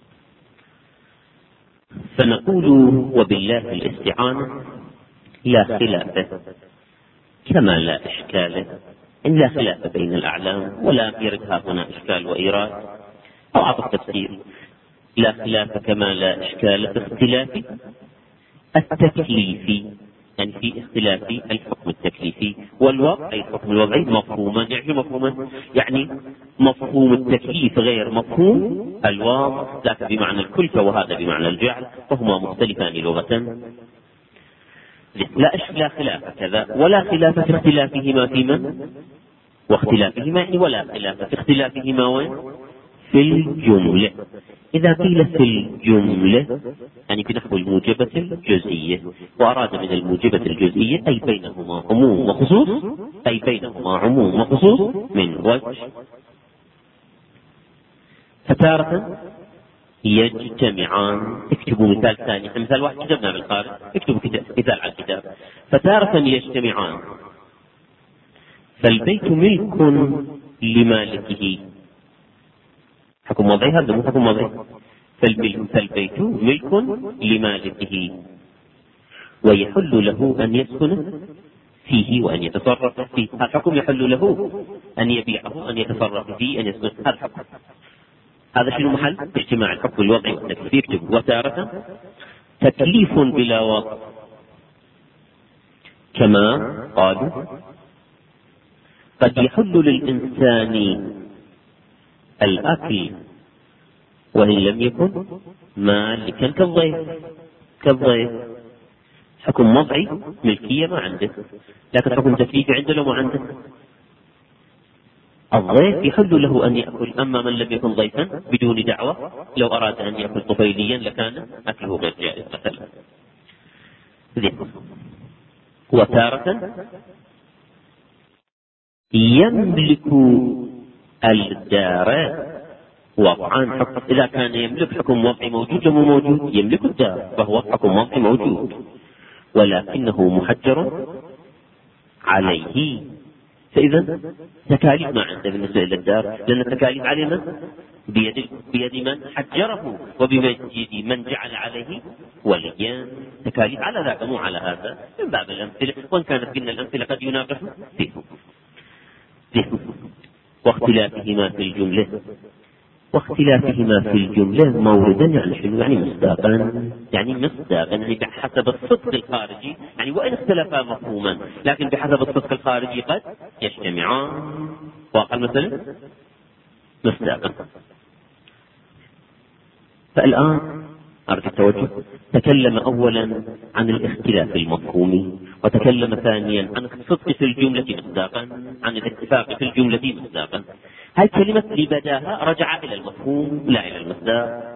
Speaker 1: فنقول وبالله الاستعانة لا خلاف كما لا إشكال، إن لا خلاف بين الأعلام ولا يردها هنا إشكال وإيراد أو عطف تفسير. لا خلاف كما لا إشكال في اختلاف التكليف، يعني في اختلاف الحكم التكليفي والوضع، أي الحكم الوضعي مفهوما، يعني مفهوما يعني مفهوم التكليف غير مفهوم الوضع، ذاك بمعنى الكلفة وهذا بمعنى الجعل، وهما مختلفان لغة. لا خلاف كذا ولا خلاف في اختلافهما في من؟ واختلافهما يعني ولا خلاف في اختلافهما وين؟ في الجملة. إذا قيل في الجملة يعني في نحو الموجبة الجزئية، وأراد من الموجبة الجزئية أي بينهما عموم وخصوص، أي بينهما عموم وخصوص من وجه. فتارة يجتمعان، اكتبوا مثال ثاني، مثال واحد كتبنا بالخارج، اكتبوا مثال على الكتاب. فتارة يجتمعان، فالبيت ملك لمالكه، حكم وضعي هذا مو حكم وضعي. فالبيت ملك لمالكه ويحل له أن يسكن فيه وأن يتصرف فيه. هذا الحكم يحل له أن يبيعه، أن يتصرف فيه، أن يسكن. هذا الحكم، هذا شنو محل اجتماع الحكم الوضعي والتكليفي. يكتب وتارة تكليف بلا وضع كما قالوا قد يحل للإنسان الأكل وإن لم يكن مالكا كالضيف. حكم وضعي ملكية ما عنده، لكن حكم تكليفي عنده لو ما عنده. الضيف يحل له أن يأكل، أما من لم يكن ضيفا بدون دعوة لو أراد أن يأكل طفيليا لكان أكله غير جائز مثلا. وتارة يملك الدار وضعان حكم، إذا كان يملك حكم وضعي موجود لو موجود، يملك الدار فهو حكم وضعي موجود ولكنه محجر عليه. فإذا تكاليف ما عنده بالنسبة إلى الدار، لأن التكاليف عليه من؟ بيد من حجره وبيد من جعل عليه وليا. تكاليف على ذاك مو على هذا، من باب الأمثلة، وإن كانت قلنا الأمثلة قد يناقش فيه. واختلافهما في الجملة، واختلافهما في الجملة موردا يعني شنو؟ يعني مصداقا، يعني بحسب الصدق الخارجي، يعني وإن اختلفا مفهوما لكن بحسب الصدق الخارجي قد يجتمعان. واقع مثلا مصداقا. فالآن أرجو التوجه، تكلم أولا عن الاختلاف المفهومي، وتكلم ثانيا عن الصدق في الجملة مصداقا، عن الاتفاق في الجملة مصداقا. هاي كلمة لبداها رجع إلى المفهوم لا إلى المصداق.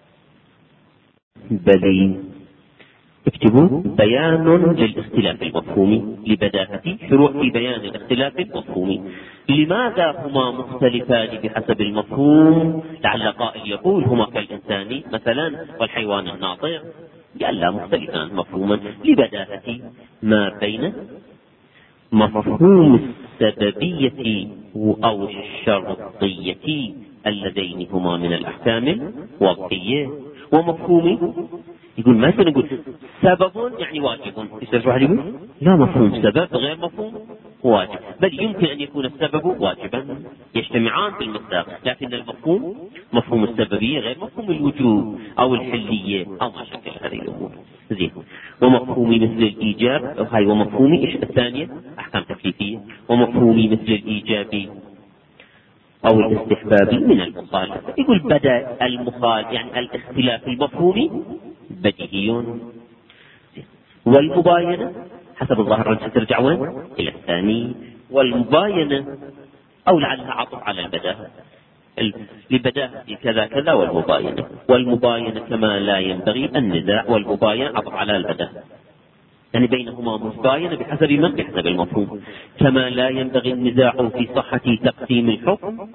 Speaker 1: بل اكتبوا بيان للاختلاف المفهومي لبداهة شروع في بيان الاختلاف المفهومي. لماذا هما مختلفان بحسب المفهوم؟ لعل قائل يقول هما كالإنسان مثلا والحيوان الناطق. قال لا، مختلفان مفهوما لبداهة ما بين مفهوم السببية أو الشرطية اللذين هما من الأحكام الوضعية، ومفهوم يقول ما نقول سبب يعني واجب. يصير واحد يقول لا، مفهوم سبب غير مفهوم واجب، بل يمكن أن يكون السبب واجبا، يجتمعان في المصداق، لكن المفهوم مفهوم السببية غير مفهوم الوجوب أو الحلية أو ما شكل هذه الأمور. زين. ومفهومي مثل الإيجاب، هاي ومفهومي الثانية أحكام تكليفية، ومفهومي مثل الإيجاب أو الاستحباب من المخالفة. يقول بدأ المخالف يعني الاختلاف المفهومي بديهي. والمباينة حسب الظاهر ترجع وين؟ إلى الثاني. والمباينة أو لعلها عطف على البداهة، لبداهة كذا كذا والمباينة كما لا ينبغي النزاع، والمباينة عطف على البداهة، يعني بينهما مباينة بحسب من؟ بحسب المفهوم. كما لا ينبغي النزاع في صحة تقسيم الحكم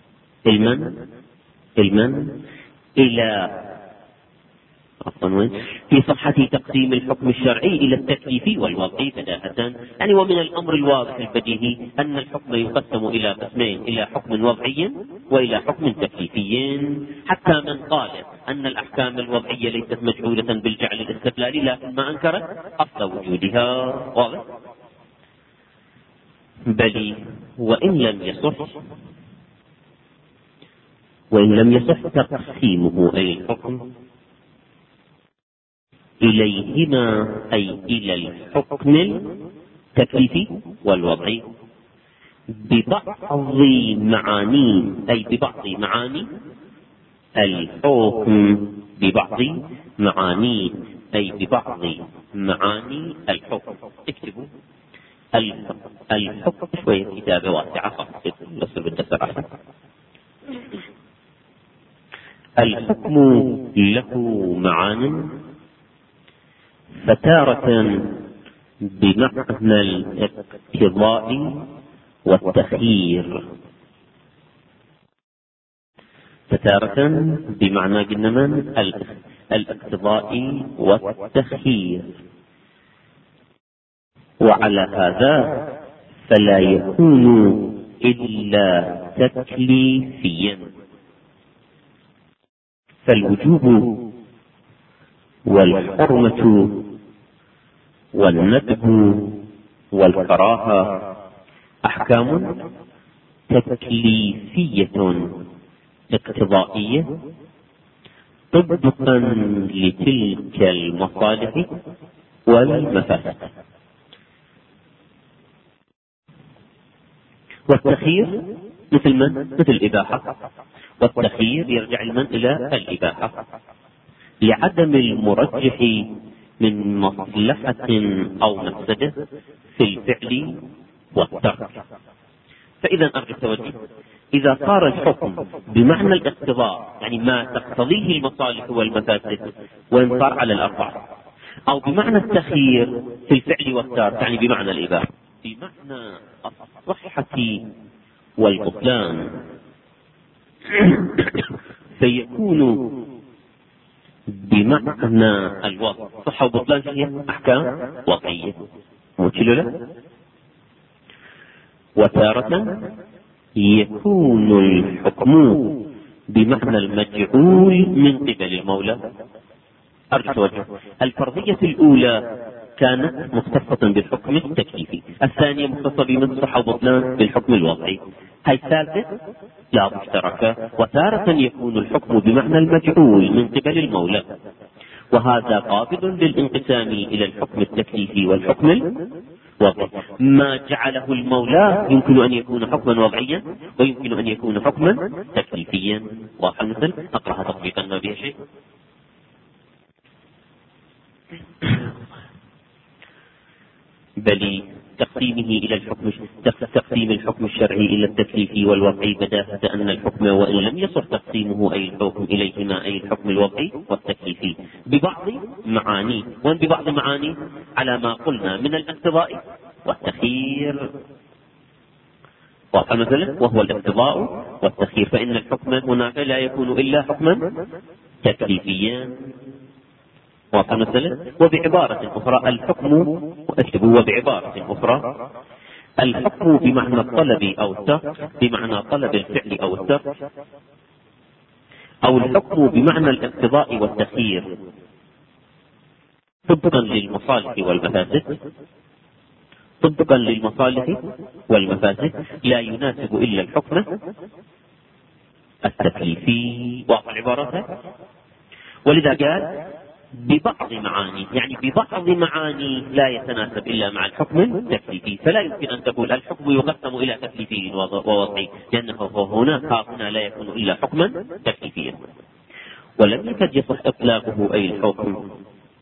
Speaker 1: إلى في صحة تقسيم الحكم الشرعي إلى التكليفي والوضعي بداهة. يعني ومن الأمر الواضح البديهي أن الحكم يقسم إلى قسمين، إلى حكم وضعي وإلى حكم تكليفي. حتى من قال أن الأحكام الوضعية ليست مجعولة بالجعل الاستقلالي، لكن ما أنكرت أصل وجودها. واضح؟ بل وإن لم يصح تقسيمه أي الحكم إليهما، أي إلى الحكم التكليفي والوضعي ببعض معاني، أي ببعض معاني الحكم، ببعض معاني أي ببعض معاني الحكم. اكتبوا الحكم شوية كتابة واسعة بس بالدفتر أحسن. الحكم له معان، فتارة بمعنى الاقتضاء والتخيير، فتارة بمعنى جنمان الاقتضاء والتخيير. وعلى هذا فلا يكون إلا تكليفيا، فالوجوب والحرمة والندب والكراهة أحكام تكليفية اقتضائية طبقا لتلك المصالح والمفاسد. والتخيير مثل من؟ مثل الإباحة، والتخيير يرجع المن إلى الإباحة لعدم المرجح من مصلحة أو مفسدة في الفعل والترك. فإذا أرجو التوجه، إذا صار الحكم بمعنى الاقتضاء يعني ما تقتضيه المصالح والمفاسد وإن صار على الأربعة، أو بمعنى التخيير في الفعل والترك يعني بمعنى الإباحة، بمعنى الصحة والبطلان، فيكون بمعنى الوضع. صحة وبطلان هي أحكام وضعية مجللة. وتارة يكون الحكم بمعنى المجعول من قبل المولى. أرجو توجه، الفرضية الأولى كانت مختصة بالحكم التكليفي، الثانية مختصة بمن صحة وبطلان بالحكم الوضعي، هاي الثالثة لا مشتركة. وتارة يكون الحكم بمعنى المجعول من قبل المولى، وهذا قابل للانقسام إلى الحكم التكليفي والحكم وضعي. ما جعله المولى يمكن أن يكون حكما وضعيا ويمكن أن يكون حكما تكليفيا. واضح المثل؟ أقرأها تطبيقا ما بها شيء. بل تقسيمه إلى الحكم، تقسيم الحكم الشرعي إلى التكليفي والوضعي بداهة أن الحكم وإن لم يصح تقسيمه أي الحكم إليهما أي الحكم الوضعي والتكليفي ببعض معانيه، وأن ببعض معانيه على ما قلنا من الاقتضاء والتخيير. واضح مثلا، وهو الاقتضاء والتخيير، فإن الحكم هناك لا يكون إلا حكما تكليفيا. واضح مثلا. وبعبارة أخرى الحكم، اكتبوا وبعبارة أخرى الحكم بمعنى الطلب أو الترك، بمعنى طلب الفعل أو الترك، أو الحكم بمعنى الاقتضاء والتخيير طبقا للمصالح والمفاسد، طبقا للمصالح والمفاسد لا يناسب إلا الحكم التكليفي. واضح العبارة. ولذا قال ببعض معاني، يعني ببعض معاني لا يتناسب إلا مع الحكم التكليفي، فلا يمكن أن تقول الحكم يقسم إلى تكليفي ووضعي، لأنه هنا لا يكون إلا حكما تكليفيا. ولم يكد يصح إطلاقه أي الحكم،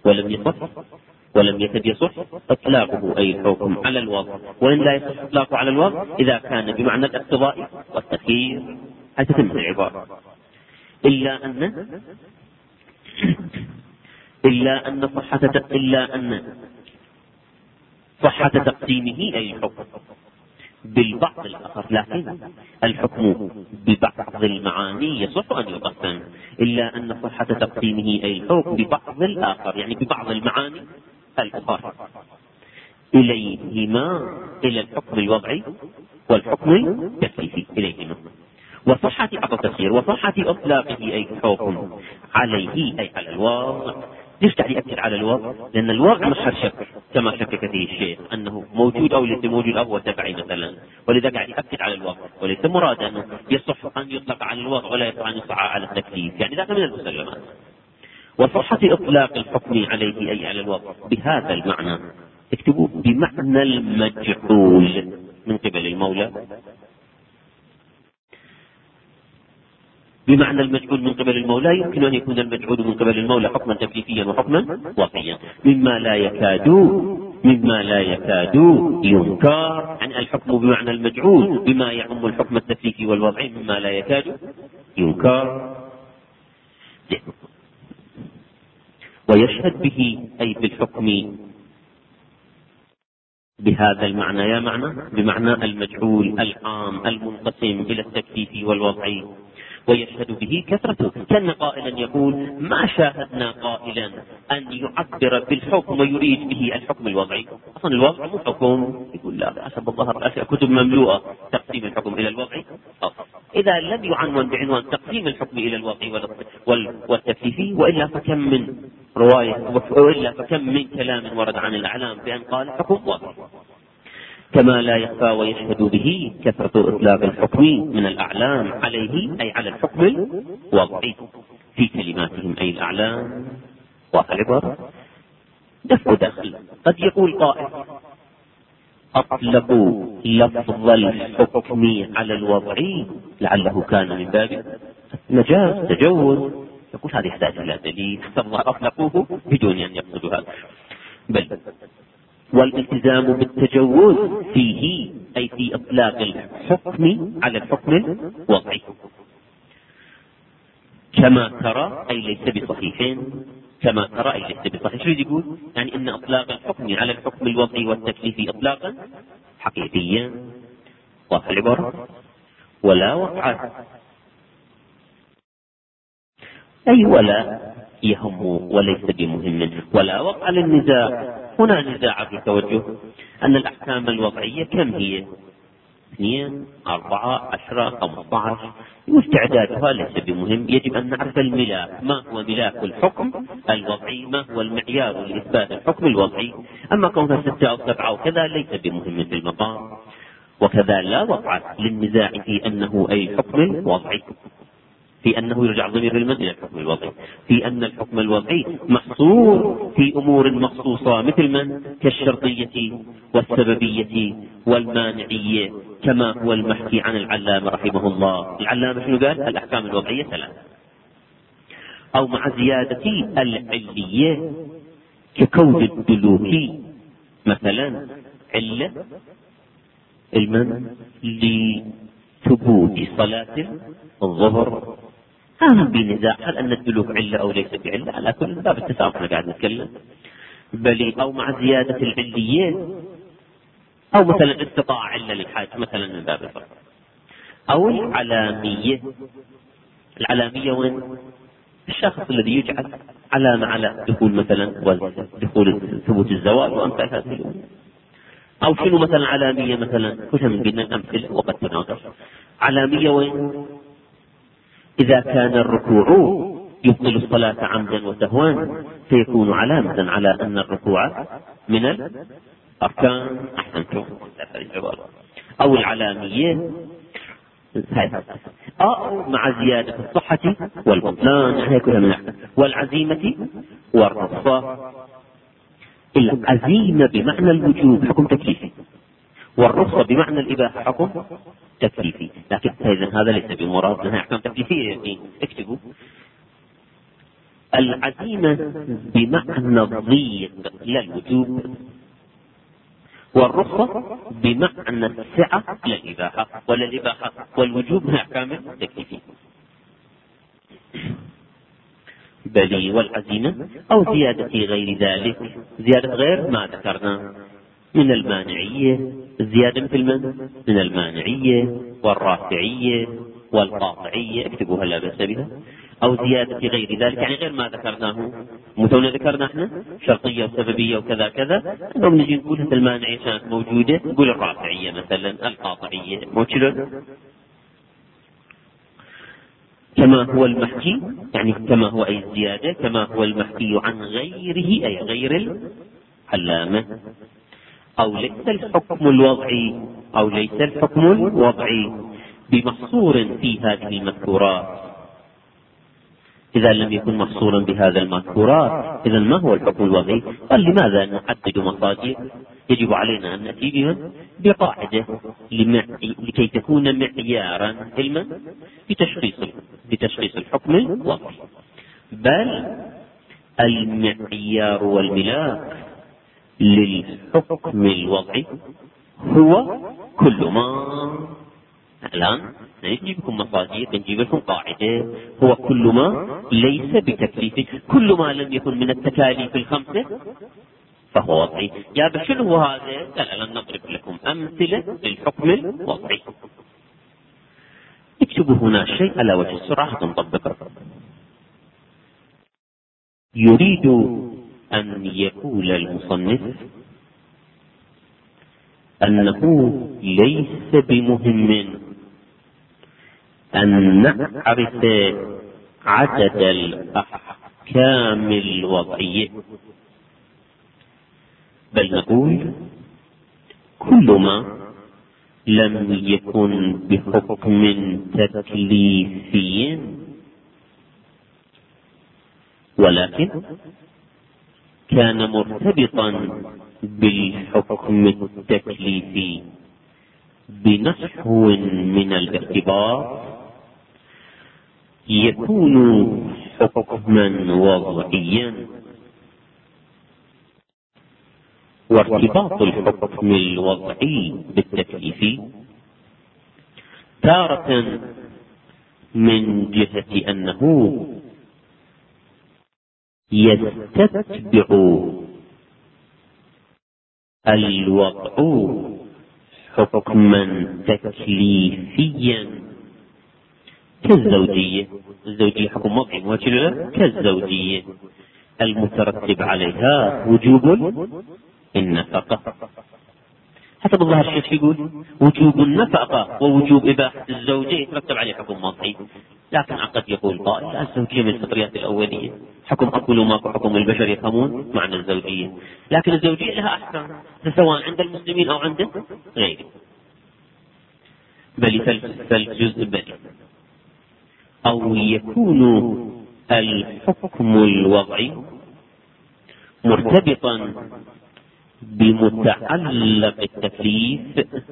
Speaker 1: ولم يكد يصح إطلاقه أي الحكم على الوضع، وإن لا يصح إطلاقه على الوضع إذا كان بمعنى الاقتضاء والتخيير. هل تتم العبارة؟ إلا أن صحة تقسيمه أي الحكم بالبعض الآخر، لكن الحكم ببعض المعاني يصح أن يقسم، إلا أن صحة تقسيمه أي الحكم ببعض الآخر، يعني ببعض المعاني الأخرى إليهما، إلى الحكم الوضعي والحكم التكليفي إليهما. وصحة التفسير وصحة إطلاقه أي الحكم عليه أي على الوضع. ليش قاعد يأكد على الوضع؟ لأن الوضع محل شك كما شكك فيه الشيخ أنه موجود أو ليس موجود أو هو تبعي مثلا، ولذا قاعد يأكد على الوضع، وليس مراد أنه يصح أن يطلق على الوضع ولا يصح أن يصح على التكليف، يعني ذاك من المسلمات. وصحة إطلاق الحكم عليه أي على الوضع بهذا المعنى، اكتبوا بمعنى المجعول من قبل المولى، بمعنى المجعول من قبل المولى. يمكن أن يكون المجعول من قبل المولى حكما تكليفيا وحكما وضعيا، مما لا يكاد ينكر. يعني الحكم بمعنى المجعول بما يعم الحكم التكليفي والوضعي مما لا يكاد ينكر. ويشهد به أي بالحكم بهذا المعنى، يا معنى بمعنى المجعول العام المنقسم إلى التكليفي والوضعي. ويشهد به كثرته، كان قائلا يقول ما شاهدنا قائلا أن يعبر بالحكم ويريد به الحكم الوضعي. أصلا الوضع مو حكم، يقول لا حسب الظهر كتب مملوءة تقسيم الحكم إلى الوضعي. إذا لم يعنون بعنوان تقسيم الحكم إلى الوضعي والتكليفي، وإلا فكم من رواية وإلا فكم من كلام ورد عن الأعلام بأن قال حكم وضعي. كما لا يخفى ويشهد به كثرة إطلاق الحكم من الأعلام عليه أي على الحكم الوضعي في كلماتهم أي الأعلام. والعبارة دفع دخل. قد يقول قائل أطلقوا لفظ الحكم على الوضعي لعله كان من باب مجاز تجوز، يقول هذا يحتاج إلى دليل، أطلقوه بدون أن يقصدوا هذا. بل والالتزام بالتجوز فيه أي في إطلاق الحكم على الحكم الوضعي كما ترى أي ليس بصحيح، كما ترى أي ليس بصحيح. شو يقول؟ يعني إن إطلاق الحكم على الحكم الوضعي والتكليفي إطلاقا حقيقيا. واضح العبارة. ولا وقع أي ولا يهم وليس بمهم، ولا وقع للنزاع. هنا نزاع في توجه أن الأحكام الوضعية كم هي؟ 2 4 10 15، واستعدادها ليس بمهم. يجب أن نعرف الملاك، ما هو ملاك الحكم الوضعي، ما هو المعيار لإثبات الحكم الوضعي. أما كونها 6 أو 7 وكذا ليس بمهم في المقام. وكذا لا وقع للنزاع في أنه أي الحكم الوضعي. في أنه يرجع الضمير إلى الحكم الوضعي، في أن الحكم الوضعي محصور في أمور مخصوصة مثل من كالشرطية والسببية والمانعية، كما هو المحكي عن العلامة رحمه الله. العلامة شنو قال؟ الأحكام الوضعية ثلاث، أو مع زيادة العلية ككون الدلوك مثلا علة المن لثبوت صلاة الظهر. هذا بنزاع هل أن الدلوك علة أو ليس بعلة، على كل باب التسامح احنا قاعد نتكلم. بل أو مع زيادة العلية، أو مثلا استطاع علة للحاج مثلا من باب الفرق، أو العلامية. العلامية وين؟ الشخص الذي يجعل علامة على دخول مثلا دخول ثبوت الزواج وأمثال هذه الأمور. أو شنو مثلا علامية؟ مثلا كلها من قلنا الأمثلة وقد تناقش. علامية وين؟ إذا كان الركوع يبطل الصلاة عمدا وسهوا فيكون علامة على أن الركوع من الأركان. أحسنتم. أو العلامية أو مع زيادة الصحة والبطلان، هي كلها من الأحكام. والعزيمة والرخصة. العزيمة بمعنى الوجوب حكم تكليفي، والرخصة بمعنى الإباحة حكم تكليفي. لكن إذا هذا ليس بمراد أنها أحكام تكليفية، يعني اكتبوا. العزيمة بمعنى الضيق لا الوجوب، والرخصة بمعنى السعة لا الإباحة، ولا الإباحة والوجوب من أحكام تكليفية. بل والعزيمة أو زيادة غير ذلك، زيادة غير ما ذكرنا من المانعية، الزيادة مثل من المانعية والرافعية والقاطعية، اكتبوها لا بأس بها. أو زيادة غير ذلك يعني غير ما ذكرناه. متونا ذكرنا احنا شرطية وسببية وكذا كذا، لو نجي نقول هذه المانعية كانت موجودة نقول الرافعية مثلا، القاطعية موجودة. كما هو المحكي يعني كما هو أي الزيادة، كما هو المحكي عن غيره أي غير العلامة. أو ليس الحكم الوضعي، أو ليس الحكم الوضعي بمحصور في هذه المذكورات. إذا لم يكن محصورا بهذا المذكورات إذا ما هو الحكم الوضعي؟ قال لماذا نحدد مصادر؟ يجب علينا أن نأتي بها بقاعدة لكي تكون معيارا علما بتشخيص الحكم الوضعي. بل المعيار والملاك للحكم الوضعي هو كل ما، الآن نجيب لكم مصادر، نجيب لكم قاعدة، هو كل ما ليس بتكليف، كل ما لم يكن من التكاليف الخمسة فهو وضعي. يا شنو هو هذا؟ لا لن نضرب لكم أمثلة للحكم الوضعي. اكتبوا هنا شيء على وجه السرعة نطبقه. يريد أن يقول المصنف أنه ليس بمهم أن نعرف عدد الأحكام الوضعية، بل نقول كل ما لم يكن بحكم تكليفي ولكن كان مرتبطا بالحكم التكليفي بنحو من الاعتبار يكون حكما وضعيا. وارتباط الحكم الوضعي بالتكليف تارة من جهة أنه يستتبع الوضع حكما تكليفيا كالزوجية. الزوجية حكم وضعي موجه كالزوجية المترتب عليها وجوب النفقة. حسب الظاهر الشيخ يقول وجوب النفقة ووجوب إباحة الزوجية يترتب عليه حكم وضعي، لكن قد يقول قائل الزوجية من الفطريات الأولية، حكم أكل ماكو حكم البشر يفهمون معنى الزوجية، لكن الزوجية لها أحكام سواء عند المسلمين أو عند غيرهم. بل فالجزء بل أو يكون الحكم الوضعي مرتبطا بمتعلق التكليف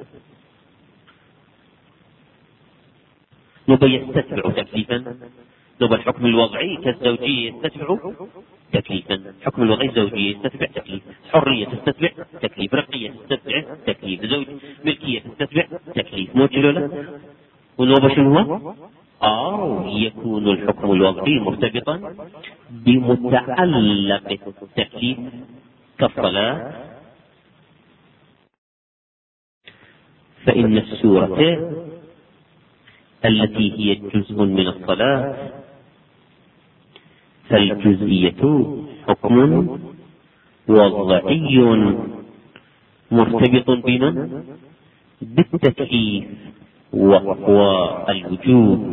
Speaker 1: نبى يستتبع تكليفا. نبى الحكم الوضعي كالزوجية يستتبع تكليفا. الحكم الوضعي زوجية يستتبع تكليف، حرية تستتبع تكليف، رقية تستتبع تكليف، زوج ملكية تستتبع تكليف. مو كذا؟ ونوبة شنو هو؟ أو يكون الحكم الوضعي مرتبطا بمتعلق التكليف كالصلاة، فإن السورة التي هي جزء من الصلاة فالجزئية حكم وضعي مرتبط بمن؟ بالتكليف وهو الوجوب.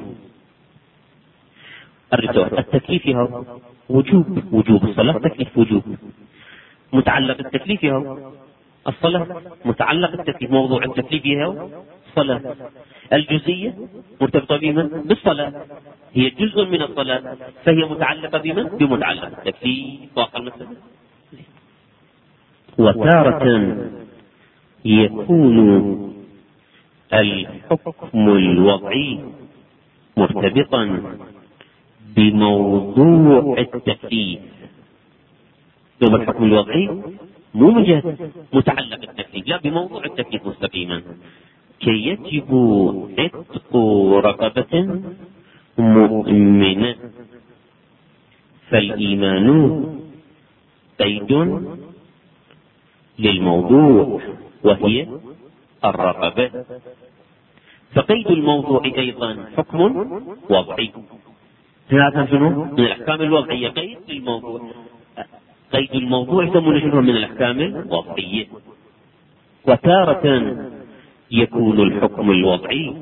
Speaker 1: التكليف هو وجوب الصلاة، تكليف وجوب. متعلق التكليف هو الصلاة، متعلق التكليف موضوع التكليف هو الصلاة. الجزئية مرتبطة بمن؟ بالصلاة، هي جزء من الصلاة فهي متعلقة بمن؟ بمتعلق التكليف. واقع المسألة. وتارة يكون الحكم الوضعي مرتبطا بموضوع التكليف. ثم الحكم الوضعي مو مجرد متعلق التكليف، لا، بموضوع التكليف مستقيما. كي يجب عتق رقبة مؤمنة، فالإيمان قيد للموضوع وهي الرقبة، فقيد الموضوع أيضا حكم وضعي. هذا شنو؟ من الأحكام الوضعية، قيد للموضوع. قيد الموضوع يسمونه شنو؟ من الأحكام الوضعية. وتارة يكون الحكم الوضعي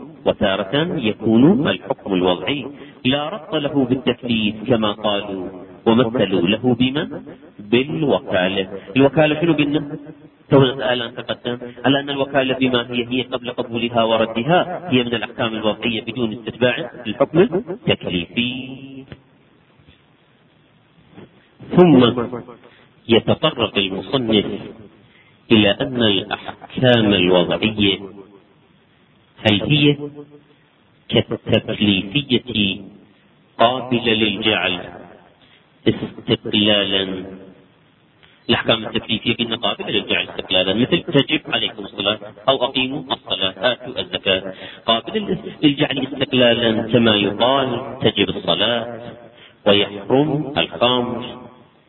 Speaker 1: لا ربط له بالتكليف كما قالوا ومثلوا له بمن؟ بالوكالة. الوكالة شنو قلنا؟ تونا الآن تقدم على أن الوكالة بما هي قبل قبولها وردها هي من الأحكام الوضعية بدون استتباع الحكم التكليفي. ثم يتطرق المصنف إلى أن الأحكام الوضعية هل هي كالتكليفية قابلة للجعل استقلالا. الأحكام التكليفية قلنا قابلة للجعل استقلالا، مثل تجب عليكم الصلاة أو أقيموا الصلاة آتوا الزكاة، قابل للجعل استقلالا كما يقال تجب الصلاة ويحرم الخمر.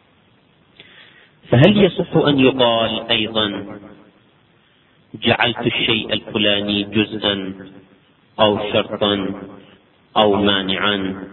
Speaker 1: فهل يصح أن يقال أيضا جعلت الشيء الفلاني جزءا أو شرطا أو مانعا،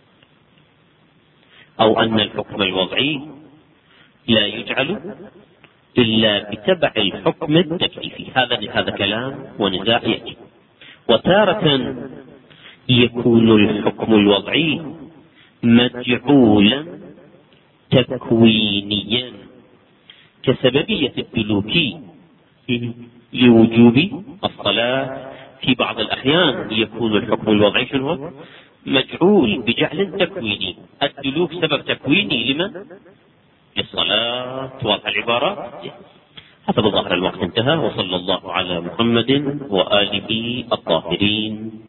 Speaker 1: أو أن الحكم الوضعي لا يجعل إلا بتبع الحكم التكليفي؟ هذا كلام ونزاع يجب. وتارة يكون الحكم الوضعي مجعولا تكوينيا كسببية الدلوك لوجوب الصلاة. في بعض الأحيان يكون الحكم الوضعي شنو؟ مجعول بجعل تكويني، الدلوك سبب تكويني لمن؟ للصلاة. واضح العبارة؟ حسب ظاهر الوقت انتهى، وصلى الله على محمد وآله الطاهرين.